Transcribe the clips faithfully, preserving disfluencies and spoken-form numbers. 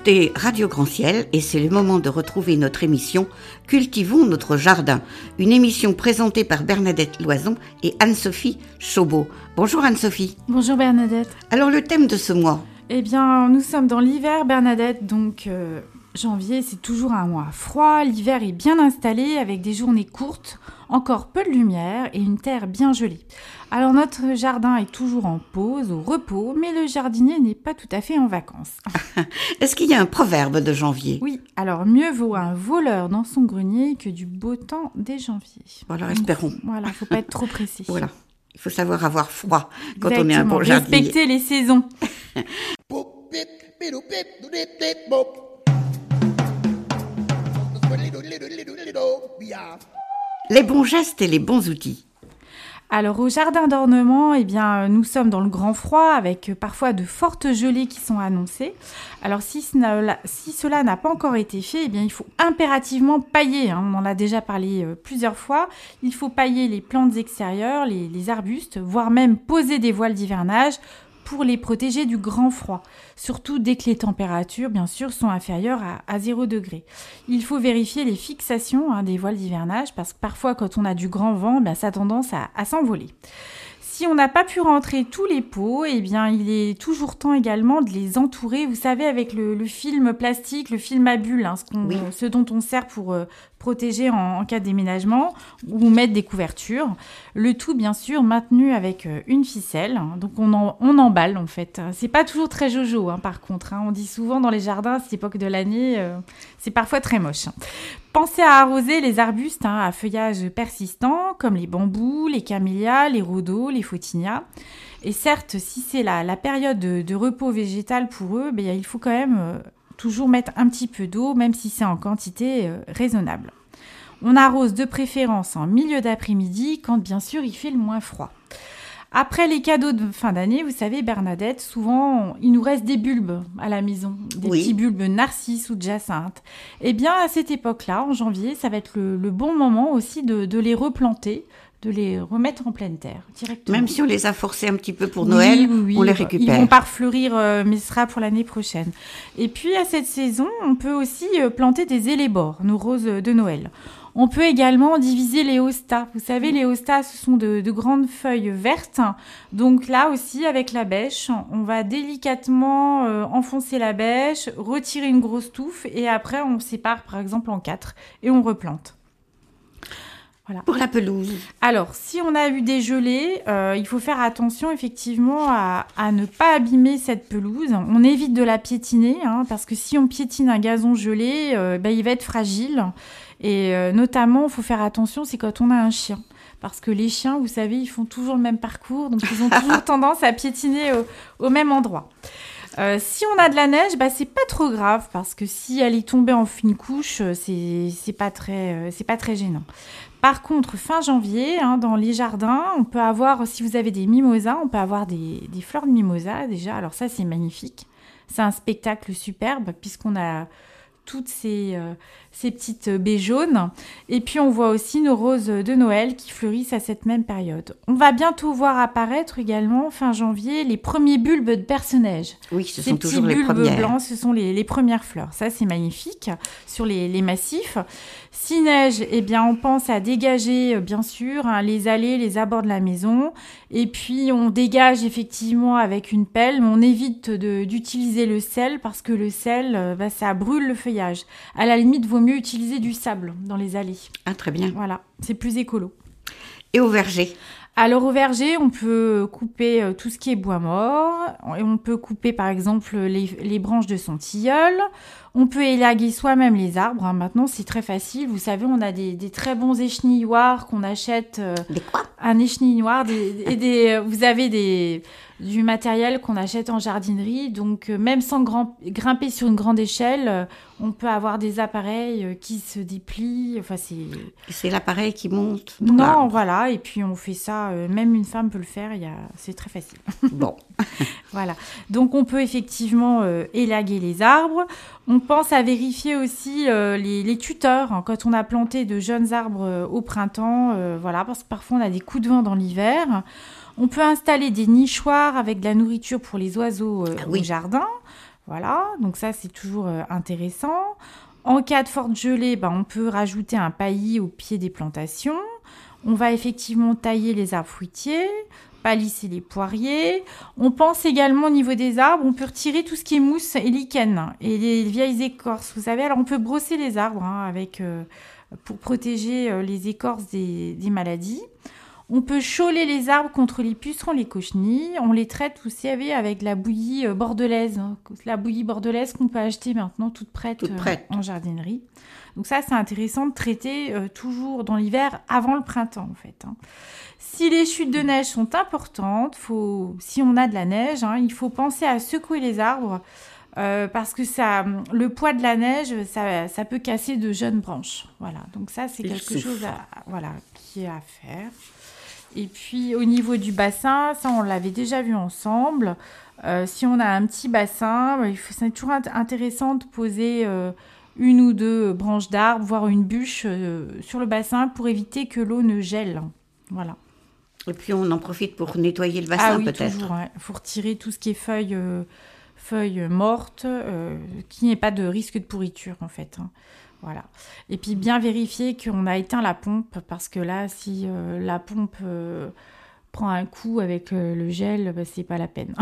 écoutez Radio Grand Ciel et c'est le moment de retrouver notre émission Cultivons notre jardin, une émission présentée par Bernadette Loison et Anne-Sophie Chaubeau. Bonjour Anne-Sophie. Bonjour Bernadette. Alors le thème de ce mois? Eh bien, nous sommes dans l'hiver Bernadette, donc euh, janvier c'est toujours un mois froid, l'hiver est bien installé avec des journées courtes, encore peu de lumière et une terre bien gelée. Alors notre jardin est toujours en pause, au repos, mais le jardinier n'est pas tout à fait en vacances. Est-ce qu'il y a un proverbe de janvier? Oui, alors mieux vaut un voleur dans son grenier que du beau temps dès janvier. Bon, alors espérons. Donc, voilà, il ne faut pas être trop précis. Voilà, il faut savoir avoir froid quand Exactement. on est un bon jardinier. Respecter les saisons. Les bons gestes et les bons outils. Alors au jardin d'ornement, eh bien, nous sommes dans le grand froid avec parfois de fortes gelées qui sont annoncées. Alors si, ce si cela n'a pas encore été fait, eh bien, il faut impérativement pailler. Hein. On en a déjà parlé euh, plusieurs fois. Il faut pailler les plantes extérieures, les, les arbustes, voire même poser des voiles d'hivernage pour les protéger du grand froid, surtout dès que les températures, bien sûr, sont inférieures à, à zéro degré. Il faut vérifier les fixations hein, des voiles d'hivernage, parce que parfois, quand on a du grand vent, ben, ça a tendance à, à s'envoler. Si on n'a pas pu rentrer tous les pots, eh bien, il est toujours temps également de les entourer, vous savez, avec le, le film plastique, le film à bulles, hein, ce, qu'on, oui. ce dont on sert pour euh, protéger en, en cas de déménagement ou mettre des couvertures. Le tout, bien sûr, maintenu avec euh, une ficelle. Hein, donc, on, en, on emballe, en fait. C'est pas toujours très jojo, hein, par contre. Hein, on dit souvent dans les jardins, à cette époque de l'année, euh, c'est parfois très moche. Pensez à arroser les arbustes hein, à feuillage persistant, comme les bambous, les camélias, les rhodos, les photinias. Et certes, si c'est la, la période de, de repos végétal pour eux, ben, il faut quand même euh, toujours mettre un petit peu d'eau, même si c'est en quantité euh, raisonnable. On arrose de préférence en milieu d'après-midi, quand bien sûr il fait le moins froid. Après les cadeaux de fin d'année, vous savez, Bernadette, souvent, il nous reste des bulbes à la maison, des oui. petits bulbes narcisses ou de jacinthe. Eh bien, à cette époque-là, en janvier, ça va être le, le bon moment aussi de, de les replanter, de les remettre en pleine terre, directement. Même si on les a forcés un petit peu pour Noël, oui, oui, oui, on les récupère. Ils vont pas refleurir, euh, mais ce sera pour l'année prochaine. Et puis, à cette saison, on peut aussi euh, planter des élébores, nos roses de Noël. On peut également diviser les hostas. Vous savez, les hostas, ce sont de, de grandes feuilles vertes. Donc là aussi, avec la bêche, on va délicatement euh, enfoncer la bêche, retirer une grosse touffe et après, on sépare par exemple en quatre et on replante. Voilà. Pour la pelouse. Alors, si on a eu des gelées, euh, il faut faire attention effectivement à, à ne pas abîmer cette pelouse. On évite de la piétiner, hein, parce que si on piétine un gazon gelé, euh, ben, il va être fragile. Et euh, notamment, il faut faire attention, c'est quand on a un chien. Parce que les chiens, vous savez, ils font toujours le même parcours, donc ils ont toujours tendance à piétiner au, au même endroit. Euh, si on a de la neige, bah, c'est pas trop grave, parce que si elle est tombée en fine couche, c'est, c'est, pas, très, euh, c'est pas très gênant. Par contre, fin janvier, hein, dans les jardins, on peut avoir, si vous avez des mimosas, on peut avoir des, des fleurs de mimosa déjà. Alors ça, c'est magnifique. C'est un spectacle superbe, puisqu'on a toutes ces, euh, ces petites baies jaunes. Et puis, on voit aussi nos roses de Noël qui fleurissent à cette même période. On va bientôt voir apparaître également, fin janvier, les premiers bulbes de perce-neige. Oui, ce ces sont toujours les premières. Ces bulbes blancs, ce sont les, les premières fleurs. Ça, c'est magnifique sur les, les massifs. Si neige, eh bien, on pense à dégager, bien sûr, hein, les allées, les abords de la maison. Et puis, on dégage effectivement avec une pelle, mais on évite de, d'utiliser le sel parce que le sel, bah, ça brûle le feuillage. À la limite, il vaut mieux utiliser du sable dans les allées. Ah, très bien. Voilà, c'est plus écolo. Et au verger? Alors au verger, on peut couper euh, tout ce qui est bois mort. Et on peut couper par exemple les, les branches de son tilleul. On peut élaguer soi-même les arbres. Hein. Maintenant, c'est très facile. Vous savez, on a des, des très bons échenilloirs qu'on achète. Euh, des quoi? Un échenilloir. Des, et des, vous avez des, du matériel qu'on achète en jardinerie. Donc, euh, même sans grand, grimper sur une grande échelle, euh, on peut avoir des appareils euh, qui se déplient. Enfin, c'est... c'est l'appareil qui monte dans Non, l'arbre. voilà. Et puis, on fait ça. Euh, même une femme peut le faire. Il y a... C'est très facile. Bon. Voilà. Donc, on peut effectivement euh, élaguer les arbres. On pense à vérifier aussi euh, les, les tuteurs hein, quand on a planté de jeunes arbres euh, au printemps. Euh, voilà, parce que parfois, on a des coups de vent dans l'hiver. On peut installer des nichoirs avec de la nourriture pour les oiseaux euh, ah oui. au jardin. Voilà, donc ça c'est toujours euh, intéressant. En cas de forte gelée, ben, on peut rajouter un paillis au pied des plantations. On va effectivement tailler les arbres fruitiers, palisser les poiriers. On pense également au niveau des arbres, on peut retirer tout ce qui est mousse et lichen et les vieilles écorces. Vous savez, alors on peut brosser les arbres hein, avec, euh, pour protéger euh, les écorces des, des maladies. On peut choler les arbres contre les pucerons, les cochenilles. On les traite, vous savez, avec la bouillie euh, bordelaise. Hein, la bouillie bordelaise qu'on peut acheter maintenant toute prête, toute prête. Euh, en jardinerie. Donc ça, c'est intéressant de traiter euh, toujours dans l'hiver, avant le printemps, en fait. Hein. Si les chutes de neige sont importantes, faut, si on a de la neige, hein, il faut penser à secouer les arbres euh, parce que ça, le poids de la neige, ça, ça peut casser de jeunes branches. Voilà. Donc ça, c'est Il quelque souffre. chose à, voilà, qui est à faire. Et puis, au niveau du bassin, ça, on l'avait déjà vu ensemble. Euh, si on a un petit bassin, il faut, c'est toujours int- intéressant de poser euh, une ou deux branches d'arbres, voire une bûche euh, sur le bassin pour éviter que l'eau ne gèle. Voilà. Et puis, on en profite pour nettoyer le bassin, ah oui, peut-être. toujours. Il faut retirer tout ce qui est feuilles, euh, feuilles mortes, euh, qu'il n'y ait pas de risque de pourriture, en fait. Hein. Voilà. Et puis bien vérifier qu'on a éteint la pompe parce que là, si euh, la pompe euh, prend un coup avec euh, le gel, bah, c'est pas la peine.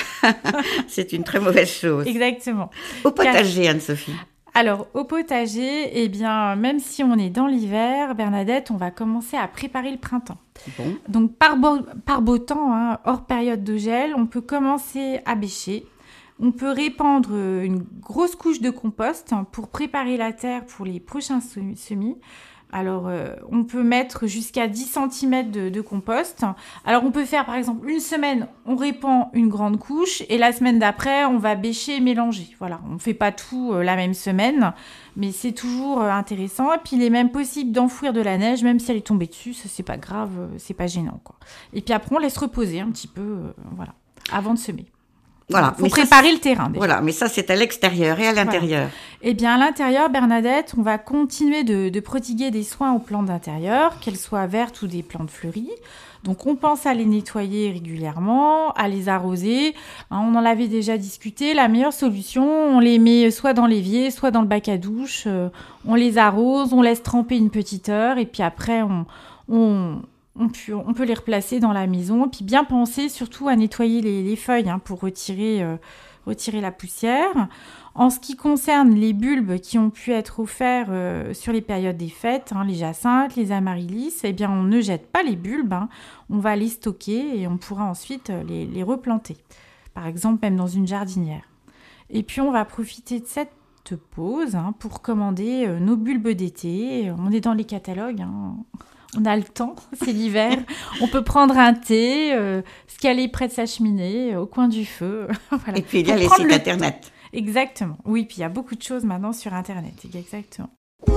C'est une très mauvaise chose. Exactement. Au potager, Anne-Sophie. Alors, au potager, eh bien, même si on est dans l'hiver, Bernadette, on va commencer à préparer le printemps. Bon. Donc, par beau, par beau temps, hein, hors période de gel, on peut commencer à bêcher. On peut répandre une grosse couche de compost pour préparer la terre pour les prochains semis. Alors, euh, on peut mettre jusqu'à dix centimètres de, de compost. Alors, on peut faire, par exemple, une semaine, on répand une grande couche et la semaine d'après, on va bêcher et mélanger. Voilà, on ne fait pas tout euh, la même semaine, mais c'est toujours euh, intéressant. Et puis, il est même possible d'enfouir de la neige, même si elle est tombée dessus, ça, c'est pas grave, euh, c'est pas gênant, quoi. Et puis après, on laisse reposer un petit peu, euh, voilà, avant de semer. Voilà. Il faut préparer ça, le terrain. Déjà. Voilà, mais ça, c'est à l'extérieur et à l'intérieur. Voilà. Eh bien, à l'intérieur, Bernadette, on va continuer de, de prodiguer des soins aux plantes d'intérieur, qu'elles soient vertes ou des plantes fleuries. Donc, on pense à les nettoyer régulièrement, à les arroser. Hein, on en avait déjà discuté. La meilleure solution, on les met soit dans l'évier, soit dans le bac à douche. Euh, on les arrose, on laisse tremper une petite heure et puis après, on... on On peut, on peut les replacer dans la maison, puis bien penser surtout à nettoyer les, les feuilles hein, pour retirer, euh, retirer la poussière. En ce qui concerne les bulbes qui ont pu être offerts euh, sur les périodes des fêtes, hein, les jacinthes, les amaryllis, eh bien on ne jette pas les bulbes, hein, on va les stocker et on pourra ensuite les, les replanter. Par exemple, même dans une jardinière. Et puis on va profiter de cette pause hein, pour commander euh, nos bulbes d'été. On est dans les catalogues. Hein. On a le temps, c'est l'hiver. On peut prendre un thé, euh, se caler près de sa cheminée, euh, au coin du feu. Voilà. Et puis il y a les sites internet. Temps. Exactement. Oui, puis il y a beaucoup de choses maintenant sur internet. Exactement.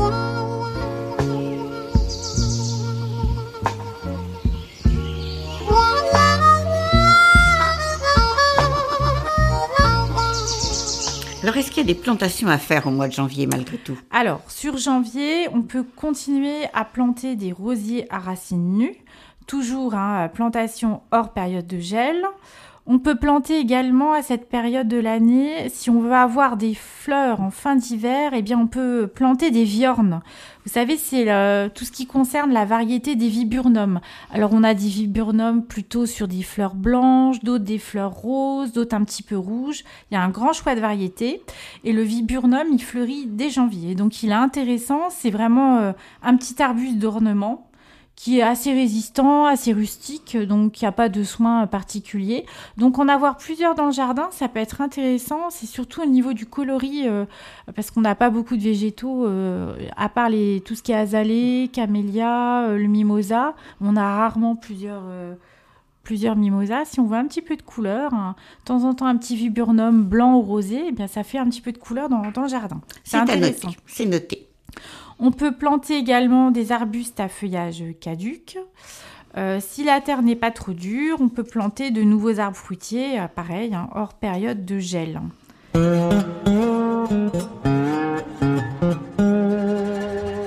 Alors, est-ce qu'il y a des plantations à faire au mois de janvier, malgré tout ? Alors, sur janvier, on peut continuer à planter des rosiers à racines nues. Toujours, hein, plantation hors période de gel. On peut planter également à cette période de l'année, si on veut avoir des fleurs en fin d'hiver, eh bien on peut planter des viornes. Vous savez, c'est le, tout ce qui concerne la variété des viburnums. Alors on a des viburnums plutôt sur des fleurs blanches, d'autres des fleurs roses, d'autres un petit peu rouges. Il y a un grand choix de variétés. Et le viburnum, il fleurit dès janvier. Donc il est intéressant, c'est vraiment euh, un petit arbuste d'ornement qui est assez résistant, assez rustique, donc il n'y a pas de soins particuliers. Donc en avoir plusieurs dans le jardin, ça peut être intéressant, c'est surtout au niveau du coloris, euh, parce qu'on n'a pas beaucoup de végétaux, euh, à part les, tout ce qui est azalée, camélia, euh, le mimosa, on a rarement plusieurs... Euh, plusieurs mimosas. Si on veut un petit peu de couleur, hein, de temps en temps un petit viburnum blanc ou rosé, eh bien ça fait un petit peu de couleur dans, dans le jardin. C'est, c'est intéressant. Noter. C'est noté. On peut planter également des arbustes à feuillage caduc. Euh, si la terre n'est pas trop dure, on peut planter de nouveaux arbres fruitiers, euh, pareil, hein, hors période de gel.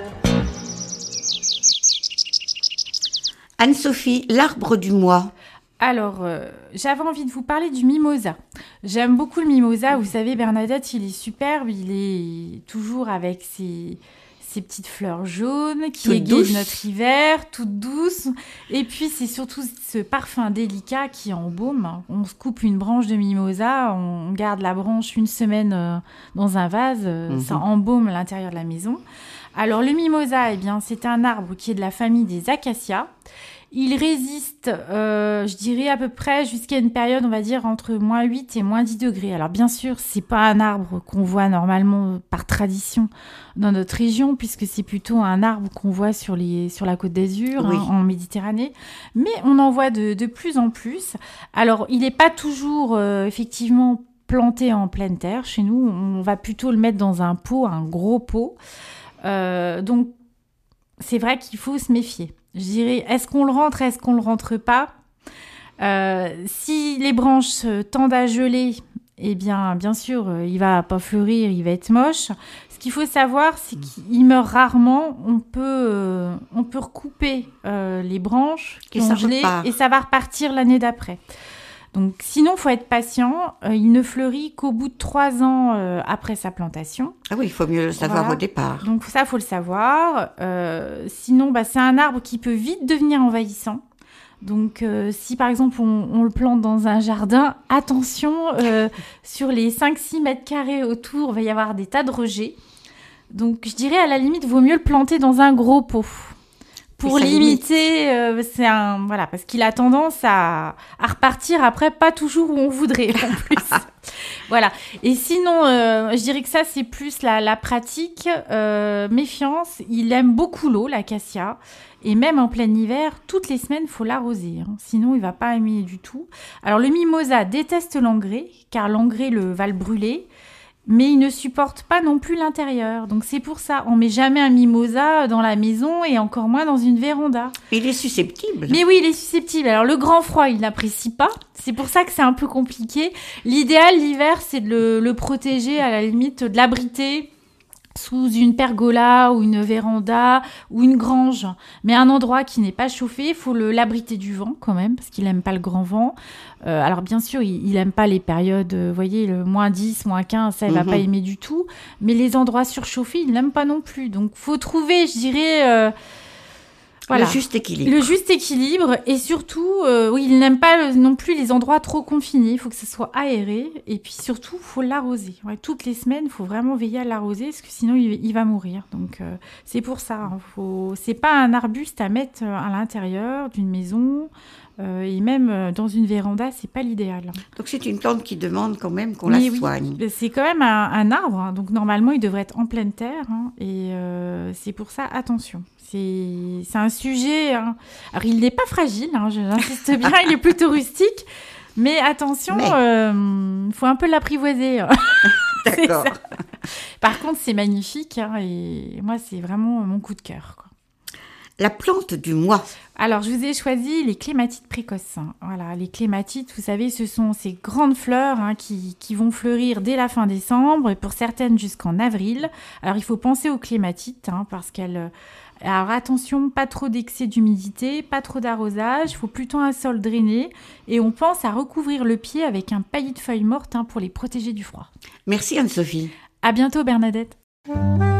Anne-Sophie, l'arbre du mois. Alors, euh, j'avais envie de vous parler du mimosa. J'aime beaucoup le mimosa. Vous savez, Bernadette, il est superbe. Il est toujours avec ses, ses petites fleurs jaunes qui Toute égayent douce. notre hiver, toute douce. Et puis, c'est surtout ce parfum délicat qui embaume. On se coupe une branche de mimosa, on garde la branche une semaine euh, dans un vase. euh, Mhm. Ça embaume l'intérieur de la maison. Alors, le mimosa, eh bien, c'est un arbre qui est de la famille des acacias. Il résiste, euh, je dirais à peu près jusqu'à une période, on va dire, entre moins huit et moins dix degrés. Alors bien sûr, c'est pas un arbre qu'on voit normalement par tradition dans notre région, puisque c'est plutôt un arbre qu'on voit sur, les, sur la Côte d'Azur, Oui. hein, en Méditerranée. Mais on en voit de, de plus en plus. Alors, il n'est pas toujours, euh, effectivement, planté en pleine terre. Chez nous, on va plutôt le mettre dans un pot, un gros pot. Euh, donc, c'est vrai qu'il faut se méfier. Je dirais, est-ce qu'on le rentre, est-ce qu'on le rentre pas ? Euh, Si les branches euh, tendent à geler, eh bien, bien sûr, euh, il va pas fleurir, il va être moche. Ce qu'il faut savoir, c'est qu'il meurt rarement. On peut, euh, on peut recouper euh, les branches qui Et ont ça gelé repart. et ça va repartir l'année d'après. Donc, sinon, faut être patient. Euh, il ne fleurit qu'au bout de trois ans euh, après sa plantation. Ah oui, il faut mieux le savoir Voilà. au départ. Donc ça, faut le savoir. Euh, sinon, bah, c'est un arbre qui peut vite devenir envahissant. Donc, euh, si par exemple on, on le plante dans un jardin, attention, euh, sur les cinq six mètres carrés autour, il va y avoir des tas de rejets. Donc, je dirais à la limite, vaut mieux le planter dans un gros pot. Pour Et ça limiter, euh, c'est un voilà, parce qu'il a tendance à, à repartir après, pas toujours où on voudrait en plus. Voilà. Et sinon, euh, je dirais que ça c'est plus la, la pratique. Euh, méfiance, il aime beaucoup l'eau, l'acacia, et même en plein hiver, toutes les semaines, faut l'arroser. Hein. Sinon, il va pas aimer du tout. Alors le mimosa déteste l'engrais, car l'engrais le va le brûler. Mais il ne supporte pas non plus l'intérieur. Donc c'est pour ça, on met jamais un mimosa dans la maison et encore moins dans une véranda. Il est susceptible. Mais oui, il est susceptible. Alors le grand froid, il n'apprécie pas. C'est pour ça que c'est un peu compliqué. L'idéal, l'hiver, c'est de le, le protéger, à la limite, de l'abriter sous une pergola ou une véranda ou une grange. Mais un endroit qui n'est pas chauffé, il faut le, l'abriter du vent quand même, parce qu'il n'aime pas le grand vent. Euh, alors bien sûr, il n'aime pas les périodes, vous voyez, le moins dix, moins quinze, ça, il ne Mhm. va pas aimer du tout. Mais les endroits surchauffés, il n'aime pas non plus. Donc, faut trouver, je dirais... euh, voilà. Le juste équilibre. Le juste équilibre et surtout, euh, oui, il n'aime pas le- non plus les endroits trop confinés. Il faut que ce soit aéré et puis surtout, il faut l'arroser. Ouais, toutes les semaines, il faut vraiment veiller à l'arroser parce que sinon, il, il va mourir. Donc, euh, c'est pour ça. Hein, faut... C'est pas un arbuste à mettre à l'intérieur d'une maison euh, et même euh, dans une véranda, c'est pas l'idéal. Donc c'est une plante qui demande quand même qu'on Mais la oui, soigne. c'est quand même un, un arbre, hein, donc normalement il devrait être en pleine terre, hein, et euh, c'est pour ça, attention. C'est, c'est un sujet, hein. Alors il n'est pas fragile, hein, j'insiste bien, il est plutôt rustique, mais attention, il Mais... euh, faut un peu l'apprivoiser. Hein. C'est D'accord. ça. Par contre, c'est magnifique, hein, et moi c'est vraiment mon coup de cœur, quoi. La plante du mois. Alors, je vous ai choisi les clématites précoces. Hein. Voilà, les clématites, vous savez, ce sont ces grandes fleurs hein, qui, qui vont fleurir dès la fin décembre et pour certaines jusqu'en avril. Alors, il faut penser aux clématites hein, parce qu'elles... Alors, attention, pas trop d'excès d'humidité, pas trop d'arrosage, il faut plutôt un sol drainé et on pense à recouvrir le pied avec un paillis de feuilles mortes hein, pour les protéger du froid. Merci Anne-Sophie. À bientôt, Bernadette.